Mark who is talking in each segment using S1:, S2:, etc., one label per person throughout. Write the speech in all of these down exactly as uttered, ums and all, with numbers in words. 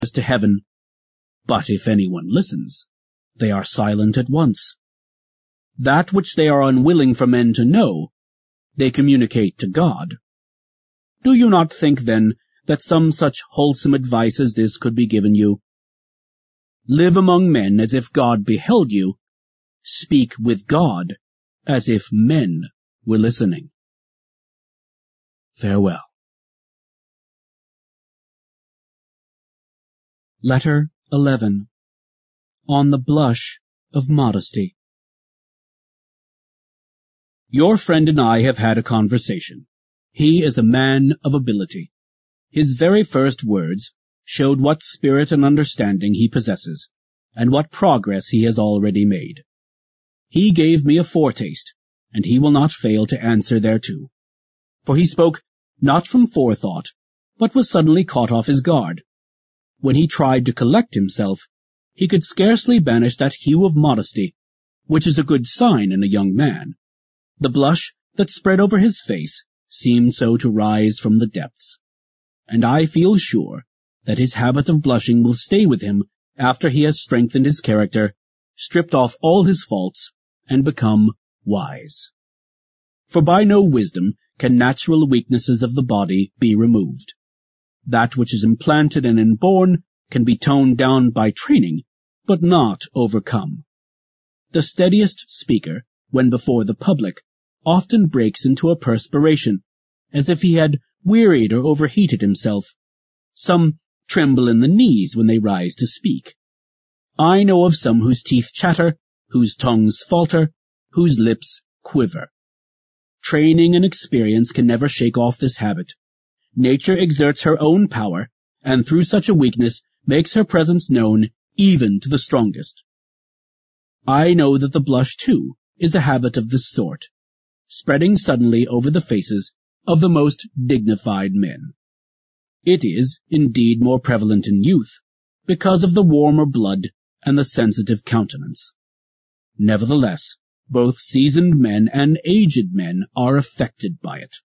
S1: to heaven, but if anyone listens, they are silent at once. That which they are unwilling for men to know, they communicate to God. Do you not think, then, that some such wholesome advice as this could be given you? Live among men as if God beheld you. Speak with God as if men were listening. Farewell. Letter eleven. On the Blush of Modesty. Your friend and I have had a conversation. He is a man of ability. His very first words showed what spirit and understanding he possesses, and what progress he has already made. He gave me a foretaste, and he will not fail to answer thereto. For he spoke not from forethought, but was suddenly caught off his guard. When he tried to collect himself, he could scarcely banish that hue of modesty, which is a good sign in a young man. The blush that spread over his face seemed so to rise from the depths. And I feel sure that his habit of blushing will stay with him after he has strengthened his character, stripped off all his faults, and become wise. For by no wisdom can natural weaknesses of the body be removed. That which is implanted and inborn can be toned down by training, but not overcome. The steadiest speaker, when before the public, often breaks into a perspiration, as if he had wearied or overheated himself. Some tremble in the knees when they rise to speak. I know of some whose teeth chatter, whose tongues falter, whose lips quiver. Training and experience can never shake off this habit. Nature exerts her own power, and through such a weakness makes her presence known even to the strongest. I know that the blush, too, is a habit of this sort, spreading suddenly over the faces of the most dignified men. It is, indeed, more prevalent in youth, because of the warmer blood and the sensitive countenance. Nevertheless, both seasoned men and aged men are affected by it.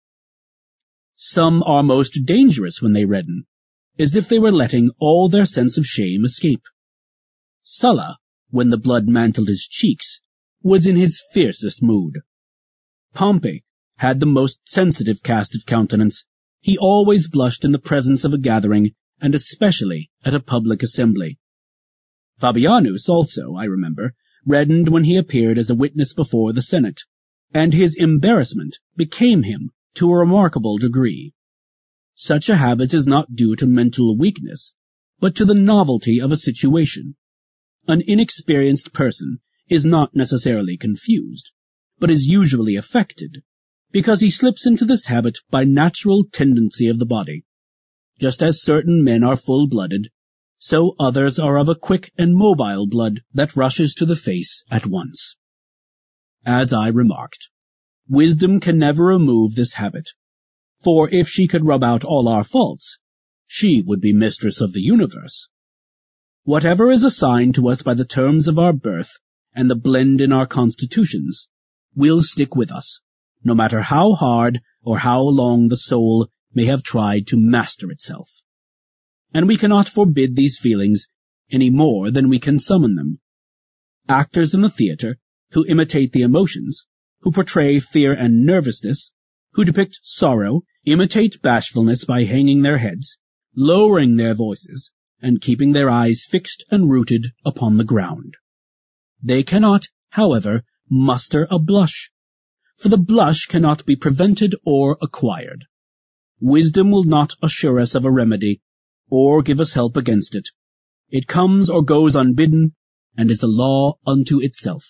S1: Some are most dangerous when they redden, as if they were letting all their sense of shame escape. Sulla, when the blood mantled his cheeks, was in his fiercest mood. Pompey had the most sensitive cast of countenance. He always blushed in the presence of a gathering, and especially at a public assembly. Fabianus also, I remember, reddened when he appeared as a witness before the Senate, and his embarrassment became him to a remarkable degree. Such a habit is not due to mental weakness, but to the novelty of a situation. An inexperienced person is not necessarily confused, but is usually affected, because he slips into this habit by natural tendency of the body. Just as certain men are full-blooded, so others are of a quick and mobile blood that rushes to the face at once. As I remarked, wisdom can never remove this habit, for if she could rub out all our faults, she would be mistress of the universe. Whatever is assigned to us by the terms of our birth and the blend in our constitutions will stick with us, no matter how hard or how long the soul may have tried to master itself. And we cannot forbid these feelings any more than we can summon them. Actors in the theater, who imitate the emotions, who portray fear and nervousness, who depict sorrow, imitate bashfulness by hanging their heads, lowering their voices, and keeping their eyes fixed and rooted upon the ground. They cannot, however, muster a blush, for the blush cannot be prevented or acquired. Wisdom will not assure us of a remedy, or give us help against it. It comes or goes unbidden, and is a law unto itself.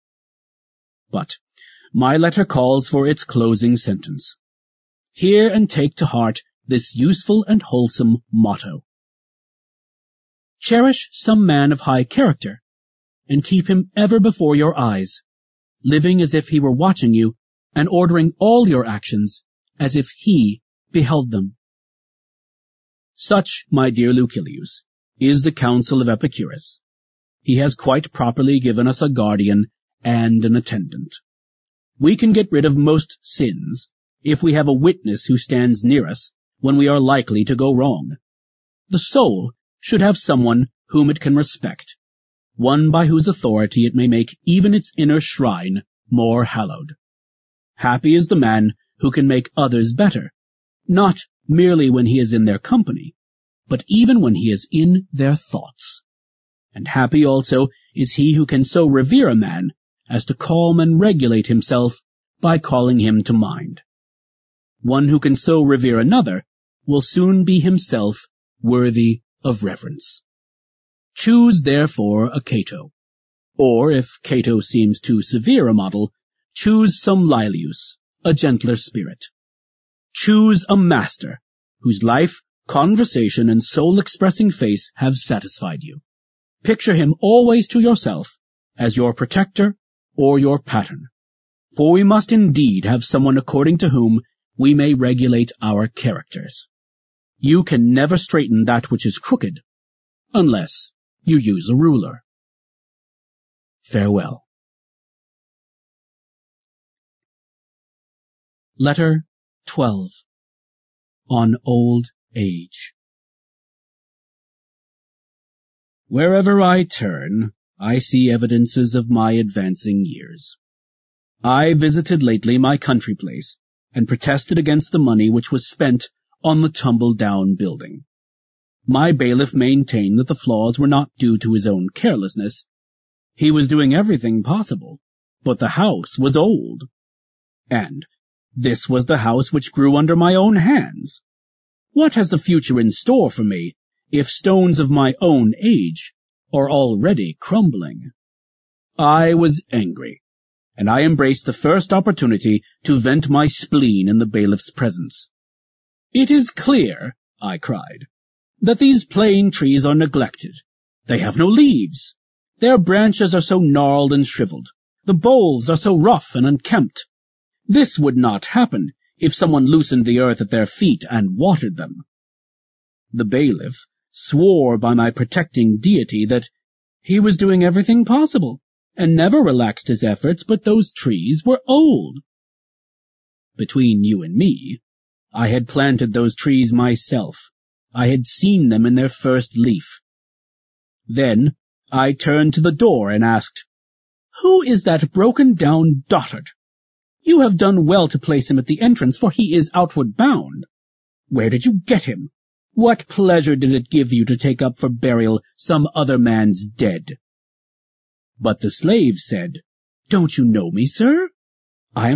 S1: But my letter calls for its closing sentence. Hear and take to heart this useful and wholesome motto. Cherish some man of high character, and keep him ever before your eyes, living as if he were watching you, and ordering all your actions as if he beheld them. Such, my dear Lucilius, is the counsel of Epicurus. He has quite properly given us a guardian and an attendant. We can get rid of most sins if we have a witness who stands near us when we are likely to go wrong. The soul should have someone whom it can respect, one by whose authority it may make even its inner shrine more hallowed. Happy is the man who can make others better, not merely when he is in their company, but even when he is in their thoughts. And happy also is he who can so revere a man as to calm and regulate himself by calling him to mind. One who can so revere another will soon be himself worthy of reverence. Choose, therefore, a Cato, or, if Cato seems too severe a model, choose some Laelius, a gentler spirit. Choose a master, whose life, conversation, and soul-expressing face have satisfied you. Picture him always to yourself as your protector or your pattern, for we must indeed have someone according to whom we may regulate our characters. You can never straighten that which is crooked, unless you use a ruler. Farewell. Letter twelve. On Old Age. Wherever I turn, I see evidences of my advancing years. I visited lately my country place, and protested against the money which was spent on the tumble-down building. My bailiff maintained that the flaws were not due to his own carelessness. He was doing everything possible, but the house was old. And this was the house which grew under my own hands. What has the future in store for me, if stones of my own age are already crumbling? I was angry, and I embraced the first opportunity to vent my spleen in the bailiff's presence. "It is clear," I cried, "that these plane trees are neglected. They have no leaves. Their branches are so gnarled and shriveled. The boles are so rough and unkempt. This would not happen if someone loosened the earth at their feet and watered them." The bailiff swore by my protecting deity that he was doing everything possible, and never relaxed his efforts, but those trees were old. Between you and me, I had planted those trees myself. I had seen them in their first leaf. Then I turned to the door and asked, "Who is that broken-down dotard? You have done well to place him at the entrance, for he is outward bound. Where did you get him? What pleasure did it give you to take up for burial some other man's dead?" But the slave said, "Don't you know me, sir?